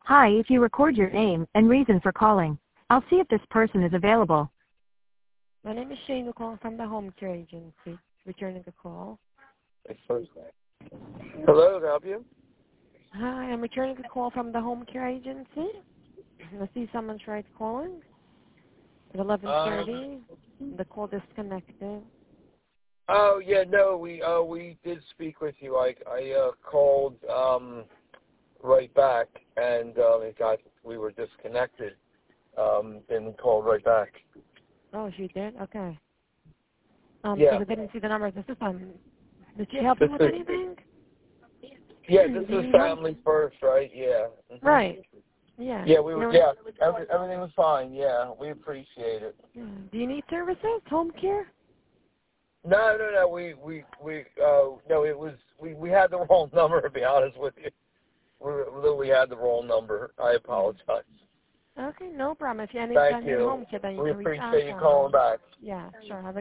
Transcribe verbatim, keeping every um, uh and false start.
Hi, if you record your name and reason for calling, I'll see if this person is available. My name is Shane. We're calling from the home care agency. Returning the call. It's Thursday. Hello, can I help you? Hi, I'm returning the call from the home care agency. I see someone tried calling at eleven thirty. Um, the call disconnected. Oh yeah, no, we uh we did speak with you. I I uh, called um right back, and um it got we were disconnected. Um, then we called right back. Oh, she did. Okay. Um, Yeah. because I didn't see the number at the system. Did she help This you with is, anything? yeah, this Do you is need help? family first, right? Yeah. Mm-hmm. Right. Yeah. Yeah, we You were. know, Yeah, every, everything was fine. Yeah, we appreciate it. yeah. Do you need services? Home care? No, no, no. We we we uh no, it was we we had the wrong number. To be honest with you, we literally had the wrong number. I apologize. Okay, no problem. If you Thank anytime need you. home care, then you We can reach out appreciate you to us. calling back. Yeah, sure. Have a